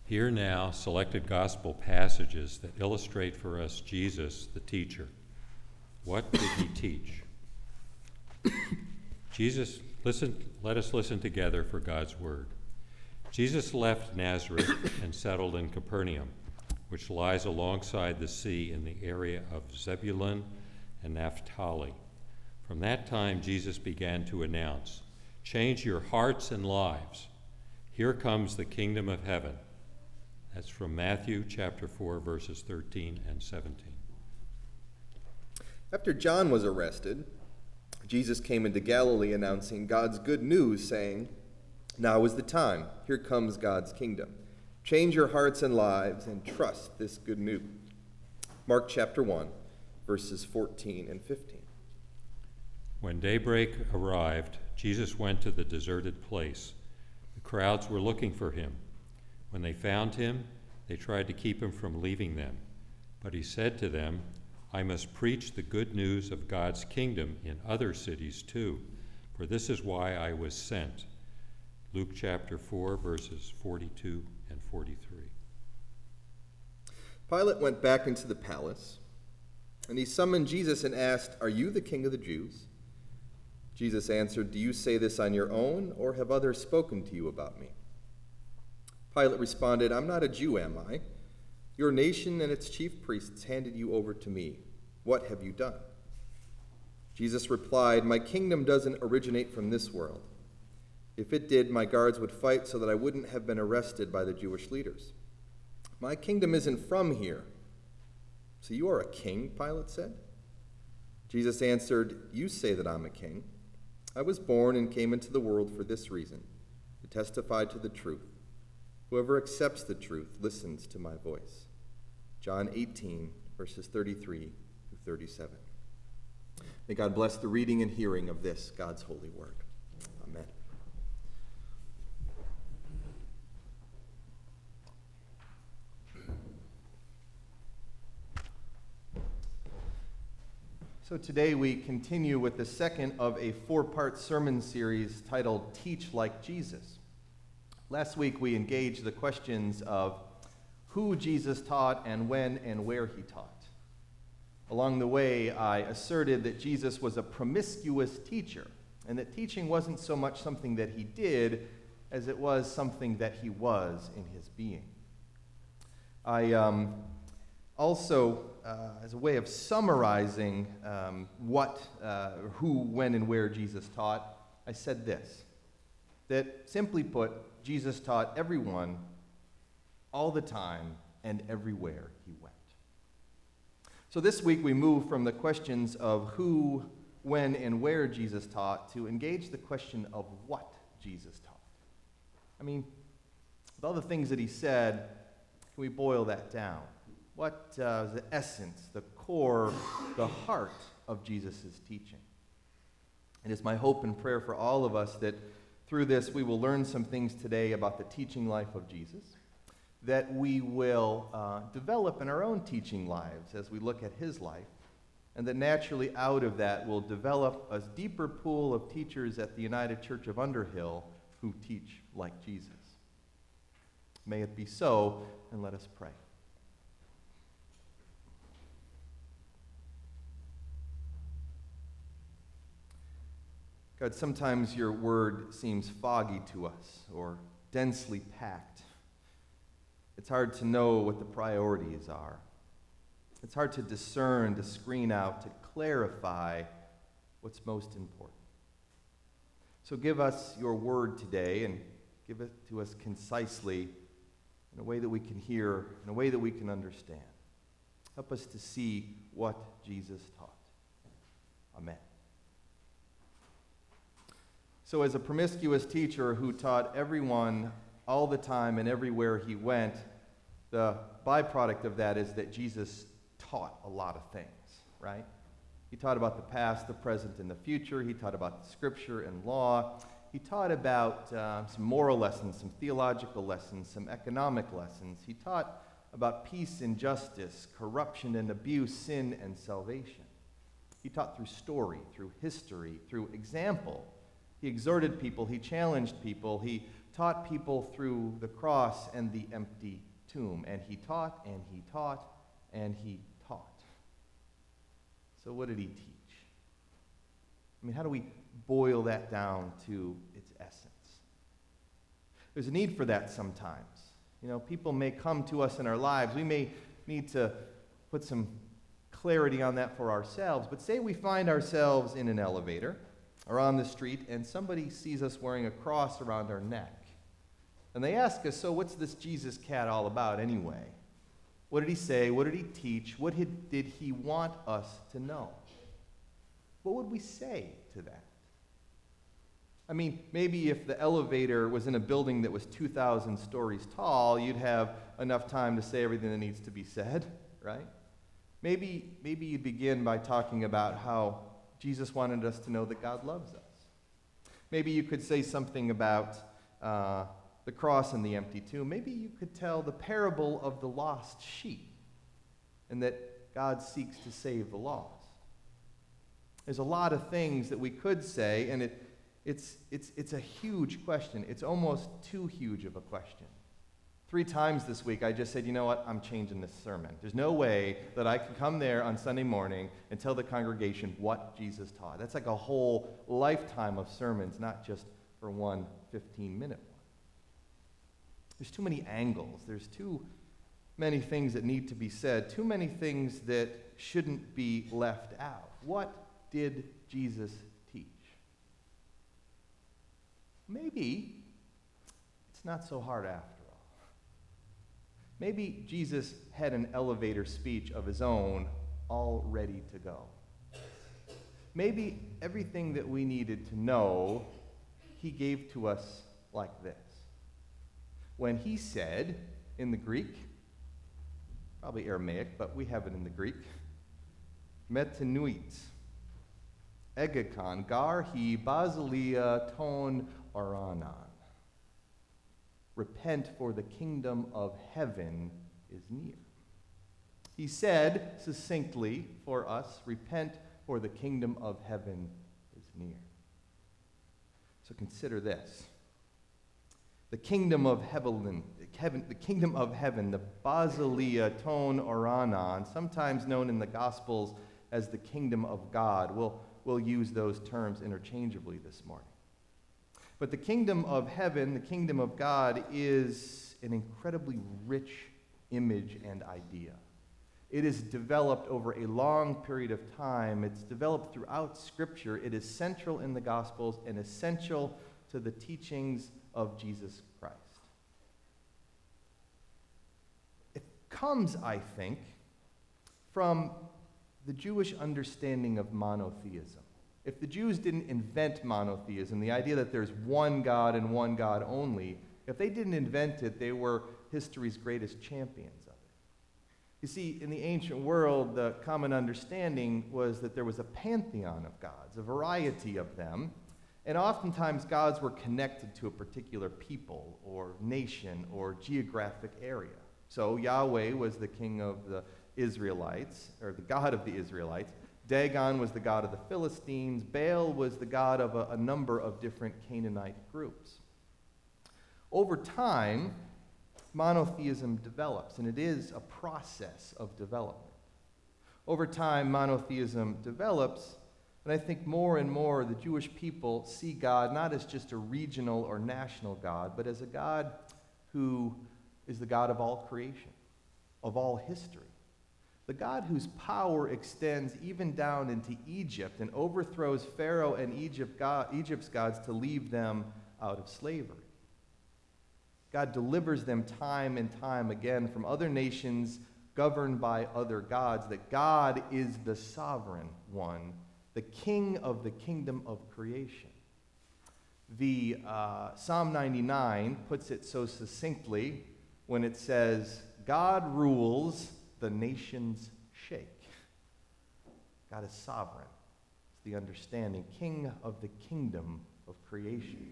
Hear now selected gospel passages that illustrate for us Jesus, the teacher. What did he teach? Let us listen together for God's word. Jesus left Nazareth and settled in Capernaum, which lies alongside the sea in the area of Zebulun and Naphtali. From that time, Jesus began to announce, "Change your hearts and lives. Here comes the kingdom of heaven." That's from Matthew chapter 4, verses 13 and 17. After John was arrested, Jesus came into Galilee announcing God's good news, saying, "Now is the time. Here comes God's kingdom. Change your hearts and lives and trust this good news." Mark chapter 1, verses 14 and 15. When daybreak arrived, Jesus went to the deserted place. The crowds were looking for him. When they found him, they tried to keep him from leaving them. But he said to them, "I must preach the good news of God's kingdom in other cities too, for this is why I was sent." Luke chapter 4, verses 42 and 43. Pilate went back into the palace, and he summoned Jesus and asked, "Are you the king of the Jews?" Jesus answered, "Do you say this on your own, or have others spoken to you about me?" Pilate responded, "I'm not a Jew, am I? Your nation and its chief priests handed you over to me. What have you done?" Jesus replied, "My kingdom doesn't originate from this world. If it did, my guards would fight so that I wouldn't have been arrested by the Jewish leaders. My kingdom isn't from here." "So you are a king?" Pilate said. Jesus answered, "You say that I'm a king. I was born and came into the world for this reason, to testify to the truth. Whoever accepts the truth listens to my voice." John 18, verses 33 through 37. May God bless the reading and hearing of this, God's holy word. Amen. So today we continue with the second of a four-part sermon series titled Teach Like Jesus. Last week we engaged the questions of who Jesus taught and when and where he taught. Along the way, I asserted that Jesus was a promiscuous teacher, and that teaching wasn't so much something that he did as it was something that he was in his being. I also, as a way of summarizing who, when, and where Jesus taught, I said this, that simply put, Jesus taught everyone, all the time, and everywhere he went. So this week we move from the questions of who, when, and where Jesus taught to engage the question of what Jesus taught. I mean, with all the things that he said, can we boil that down? What is the essence, the core, the heart of Jesus' teaching? It is my hope and prayer for all of us that through this we will learn some things today about the teaching life of Jesus, that we will develop in our own teaching lives as we look at his life, and that naturally out of that will develop a deeper pool of teachers at the United Church of Underhill who teach like Jesus. May it be so, and let us pray. God, sometimes your word seems foggy to us or densely packed. It's hard to know what the priorities are. It's hard to discern, to screen out, to clarify what's most important. So give us your word today and give it to us concisely in a way that we can hear, in a way that we can understand. Help us to see what Jesus taught. Amen. So as a promiscuous teacher who taught everyone all the time and everywhere he went, the byproduct of that is that Jesus taught a lot of things, right? He taught about the past, the present, and the future. He taught about Scripture and law. He taught about some moral lessons, some theological lessons, some economic lessons. He taught about peace and justice, corruption and abuse, sin and salvation. He taught through story, through history, through example. He exhorted people, he challenged people, he taught people through the cross and the empty tomb. And he taught, and he taught, and he taught. So what did he teach? I mean, how do we boil that down to its essence? There's a need for that sometimes. You know, people may come to us in our lives. We may need to put some clarity on that for ourselves. But say we find ourselves in an elevator or on the street and somebody sees us wearing a cross around our neck. And they ask us, so what's this Jesus cat all about anyway? What did he say? What did he teach? What did he want us to know? What would we say to that? I mean, maybe if the elevator was in a building that was 2,000 stories tall, you'd have enough time to say everything that needs to be said, right? Maybe you'd begin by talking about how Jesus wanted us to know that God loves us. Maybe you could say something about the cross and the empty tomb. Maybe you could tell the parable of the lost sheep and that God seeks to save the lost. There's a lot of things that we could say, and it's a huge question. It's almost too huge of a question. 3 times this week, I just said, you know what, I'm changing this sermon. There's no way that I can come there on Sunday morning and tell the congregation what Jesus taught. That's like a whole lifetime of sermons, not just for one 15-minute one. There's too many angles. There's too many things that need to be said, too many things that shouldn't be left out. What did Jesus teach? Maybe it's not so hard after all. Maybe Jesus had an elevator speech of his own all ready to go. Maybe everything that we needed to know, he gave to us like this. When he said, in the Greek, probably Aramaic, but we have it in the Greek, metanuit, egekon, garhi, basilia, ton, oranon. Repent, for the kingdom of heaven is near. He said succinctly for us, repent, for the kingdom of heaven is near. So consider this. The kingdom of heaven, the basilia ton oranon, sometimes known in the Gospels as the kingdom of God. We'll use those terms interchangeably this morning. But the kingdom of heaven, the kingdom of God, is an incredibly rich image and idea. It is developed over a long period of time. It's developed throughout Scripture. It is central in the Gospels and essential to the teachings of Jesus Christ. It comes, I think, from the Jewish understanding of monotheism. If the Jews didn't invent monotheism, the idea that there's one God and one God only, if they didn't invent it, they were history's greatest champions of it. You see, in the ancient world, the common understanding was that there was a pantheon of gods, a variety of them, and oftentimes gods were connected to a particular people or nation or geographic area. So Yahweh was the king of the Israelites, or the God of the Israelites. Dagon was the god of the Philistines. Baal was the god of a number of different Canaanite groups. Over time, monotheism develops, and it is a process of development. Over time, monotheism develops, and I think more and more the Jewish people see God not as just a regional or national God, but as a God who is the God of all creation, of all history. The God whose power extends even down into Egypt and overthrows Pharaoh and Egypt's gods to leave them out of slavery. God delivers them time and time again from other nations governed by other gods, that God is the sovereign one, the king of the kingdom of creation. The Psalm 99 puts it so succinctly when it says, God rules, the nations shake. God is sovereign. It's the understanding. King of the kingdom of creation.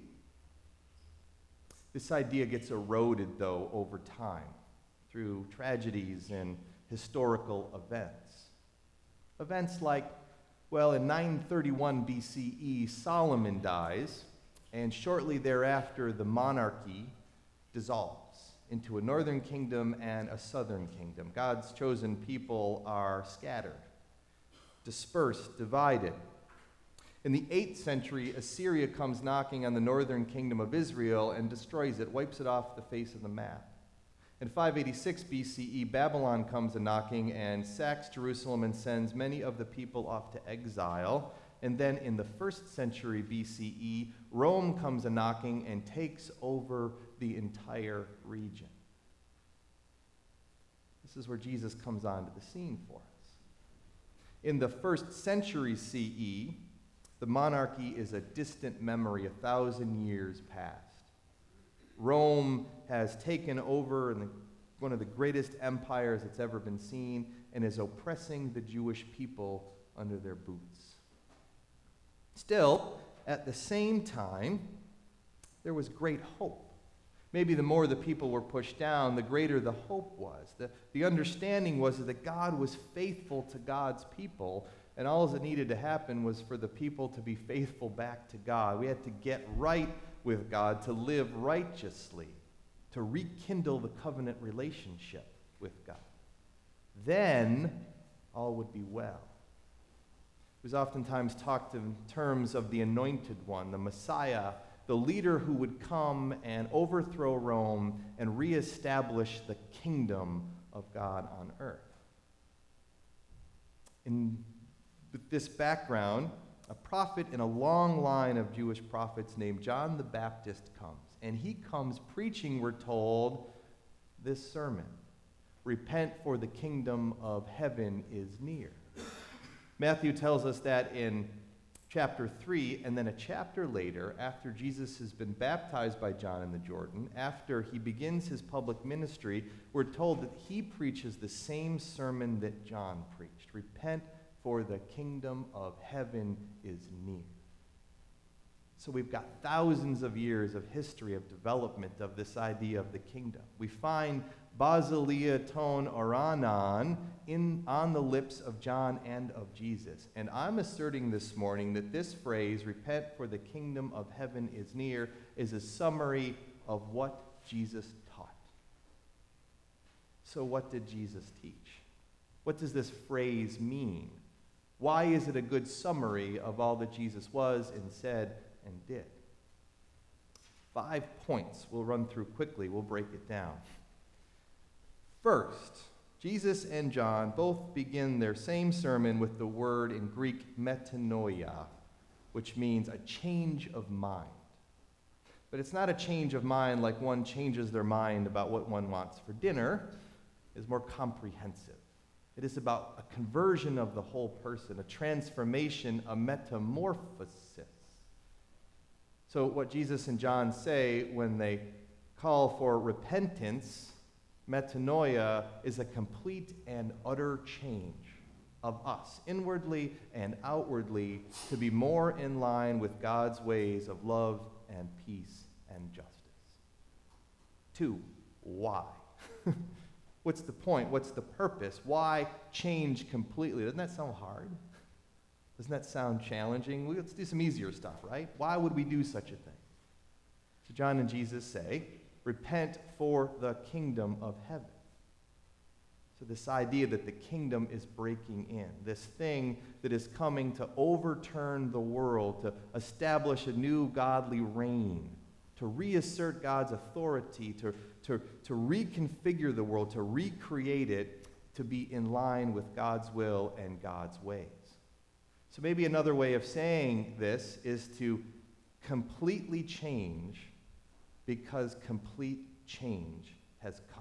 This idea gets eroded, though, over time through tragedies and historical events. Events like, well, in 931 BCE, Solomon dies, and shortly thereafter, the monarchy dissolves into a northern kingdom and a southern kingdom. God's chosen people are scattered, dispersed, divided. In the 8th century, Assyria comes knocking on the northern kingdom of Israel and destroys it, wipes it off the face of the map. In 586 BCE, Babylon comes a-knocking and sacks Jerusalem and sends many of the people off to exile. And then in the 1st century BCE, Rome comes a-knocking and takes over the entire region. This is where Jesus comes onto the scene for us. In the 1st century CE, the monarchy is a distant memory 1,000 years past. Rome has taken over one of the greatest empires that's ever been seen and is oppressing the Jewish people under their boots. Still, at the same time, there was great hope. Maybe the more the people were pushed down, the greater the hope was. The understanding was that God was faithful to God's people, and all that needed to happen was for the people to be faithful back to God. We had to get right with God, to live righteously, to rekindle the covenant relationship with God. Then all would be well. It was oftentimes talked in terms of the anointed one, the Messiah, the leader who would come and overthrow Rome and reestablish the kingdom of God on earth. With this background, a prophet in a long line of Jewish prophets named John the Baptist comes. And he comes preaching, we're told, this sermon: repent, for the kingdom of heaven is near. Matthew tells us that in chapter 3, and then a chapter later, after Jesus has been baptized by John in the Jordan, after he begins his public ministry, we're told that he preaches the same sermon that John preached: repent, for the kingdom of heaven is near. So we've got thousands of years of history of development of this idea of the kingdom. We find Basileia ton oranon on the lips of John and of Jesus. And I'm asserting this morning that this phrase, repent, for the kingdom of heaven is near, is a summary of what Jesus taught. So what did Jesus teach? What does this phrase mean? Why is it a good summary of all that Jesus was and said and did? 5 points we'll run through quickly. We'll break it down. First, Jesus and John both begin their same sermon with the word in Greek metanoia, which means a change of mind. But it's not a change of mind like one changes their mind about what one wants for dinner. It's more comprehensive. It is about a conversion of the whole person, a transformation, a metamorphosis. So what Jesus and John say when they call for repentance, metanoia, is a complete and utter change of us, inwardly and outwardly, to be more in line with God's ways of love and peace and justice. 2, why? What's the point? What's the purpose? Why change completely? Doesn't that sound hard? Doesn't that sound challenging? Let's do some easier stuff, right? Why would we do such a thing? So John and Jesus say, repent, for the kingdom of heaven. So this idea that the kingdom is breaking in, this thing that is coming to overturn the world, to establish a new godly reign, to reassert God's authority, to reconfigure the world, to recreate it, to be in line with God's will and God's ways. So maybe another way of saying this is to completely change because complete change has come.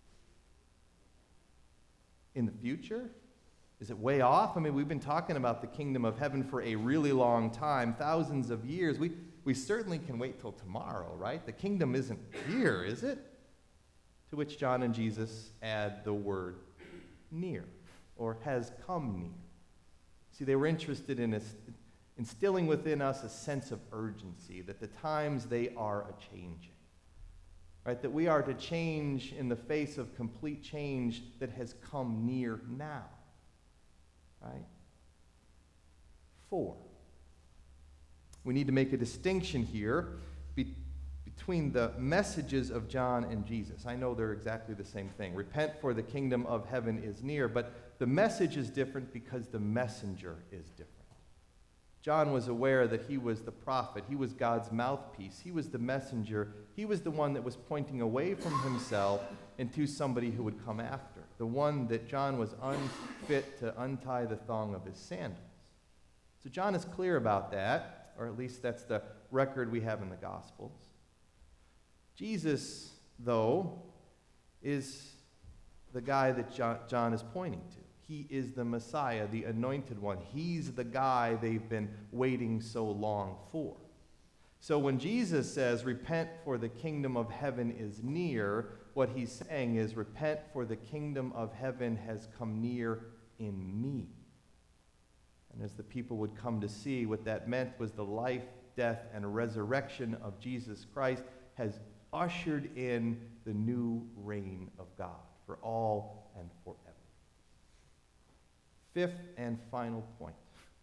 In the future? Is it way off? I mean, we've been talking about the kingdom of heaven for a really long time, thousands of years. We certainly can wait till tomorrow, right? The kingdom isn't here, is it? To which John and Jesus add the word near, or has come near. See, they were interested in instilling within us a sense of urgency, that the times they are a-changing. Right, that we are to change in the face of complete change that has come near now. Right? 4, We need to make a distinction here between the messages of John and Jesus. I know they're exactly the same thing. Repent, for the kingdom of heaven is near. But the message is different because the messenger is different. John was aware that he was the prophet. He was God's mouthpiece. He was the messenger. He was the one that was pointing away from himself and to somebody who would come after. The one that John was unfit to untie the thong of his sandals. So John is clear about that, or at least that's the record we have in the Gospels. Jesus, though, is the guy that John is pointing to. He is the Messiah, the anointed one. He's the guy they've been waiting so long for. So when Jesus says, repent for the kingdom of heaven is near, what he's saying is, repent for the kingdom of heaven has come near in me. And as the people would come to see, what that meant was the life, death, and resurrection of Jesus Christ has ushered in the new reign of God for all and forever. Fifth and final point.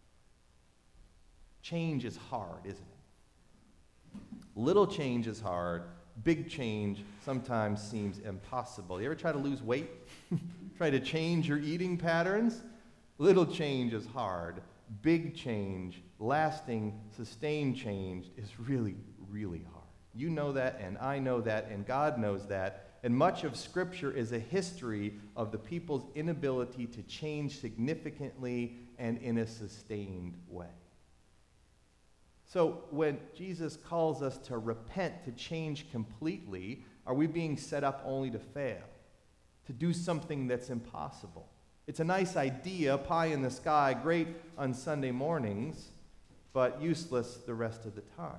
Change is hard, isn't it? Little change is hard. Big change sometimes seems impossible. You ever try to lose weight? Try to change your eating patterns? Little change is hard. Big change, lasting, sustained change is really, really hard. You know that, and I know that, and God knows that. And much of Scripture is a history of the people's inability to change significantly and in a sustained way. So when Jesus calls us to repent, to change completely, are we being set up only to fail? To do something that's impossible? It's a nice idea, pie in the sky, great on Sunday mornings, but useless the rest of the time.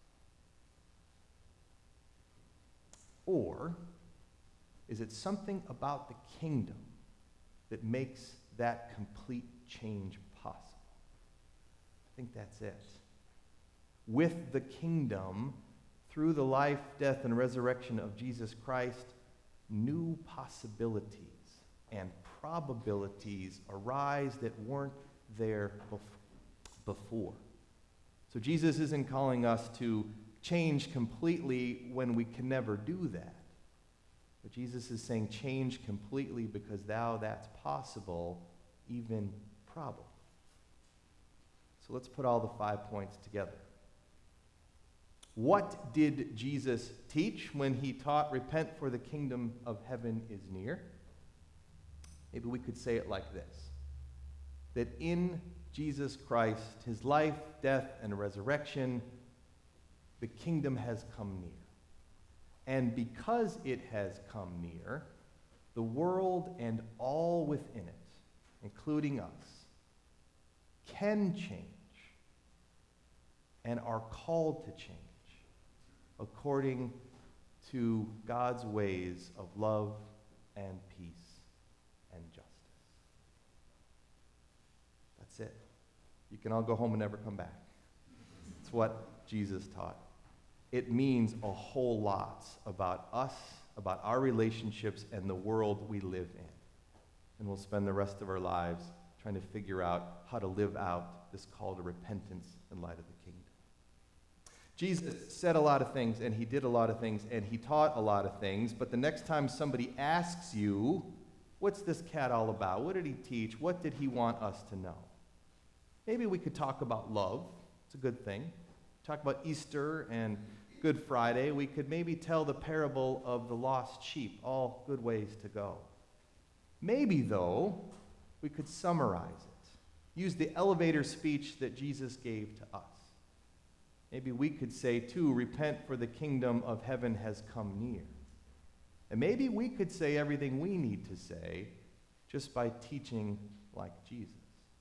Or is it something about the kingdom that makes that complete change possible? I think that's it. With the kingdom, through the life, death, and resurrection of Jesus Christ, new possibilities and probabilities arise that weren't there before. So Jesus isn't calling us to change completely when we can never do that. But Jesus is saying change completely because now that's possible, even probable. So let's put all the 5 points together. What did Jesus teach when he taught, repent for the kingdom of heaven is near? Maybe we could say it like this, that in Jesus Christ, his life, death, and resurrection, the kingdom has come near. And because it has come near, the world and all within it, including us, can change and are called to change according to God's ways of love and peace and justice. That's it. You can all go home and never come back. It's what Jesus taught. It means a whole lot about us, about our relationships, and the world we live in. And we'll spend the rest of our lives trying to figure out how to live out this call to repentance in light of the kingdom. Jesus said a lot of things, and he did a lot of things, and he taught a lot of things, but the next time somebody asks you, what's this cat all about? What did he teach? What did he want us to know? Maybe we could talk about love. It's a good thing. Talk about Easter and Good Friday. We could maybe tell the parable of the lost sheep. All good ways to go. Maybe, though, we could summarize it. Use the elevator speech that Jesus gave to us. Maybe we could say, too, repent for the kingdom of heaven has come near. And maybe we could say everything we need to say just by teaching like Jesus.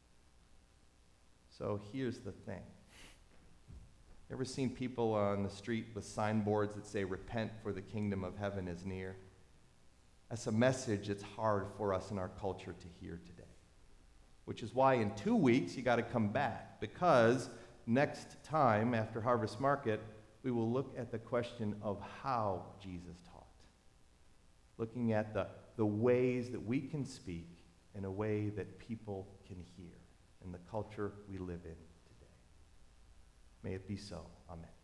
So here's the thing. Ever seen people on the street with signboards that say, repent for the kingdom of heaven is near? That's a message that's hard for us in our culture to hear today. Which is why in 2 weeks you got to come back, because next time after Harvest Market, we will look at the question of how Jesus taught. Looking at the ways that we can speak in a way that people can hear in the culture we live in today. May it be so. Amen.